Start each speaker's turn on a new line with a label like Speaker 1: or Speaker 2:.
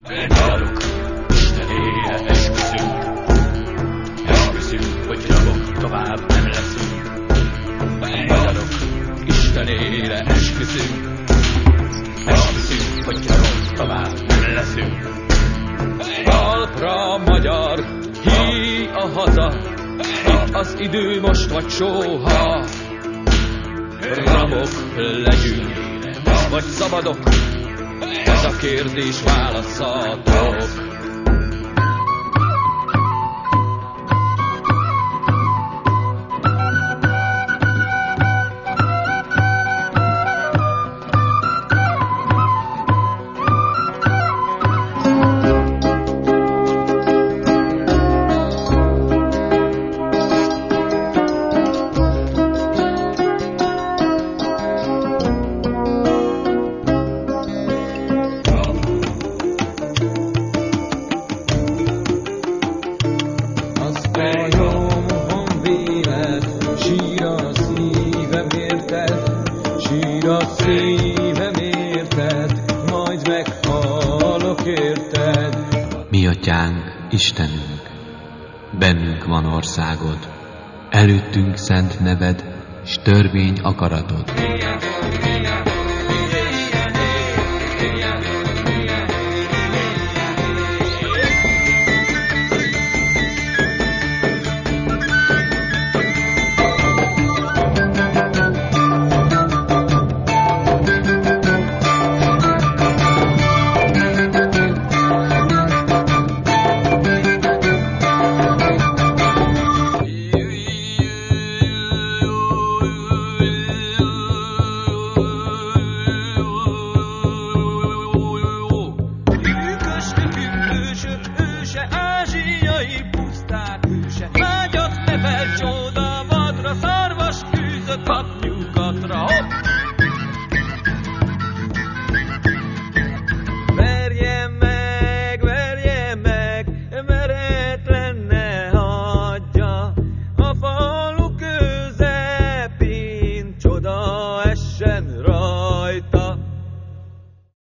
Speaker 1: Halok, Istenére esküszünk, hogy rabok tovább nem leszünk. Magyarok, Istenére esküszünk, hogy rabok tovább nem leszünk. Talpra magyar, hí a haza, itt az idő most vagy soha. Rabok legyünk, vagy szabadok, ez a kérdés válaszatok.
Speaker 2: Mi atyánk, Istenünk, bennünk van országod, előttünk szent neved, s törvény akaratod.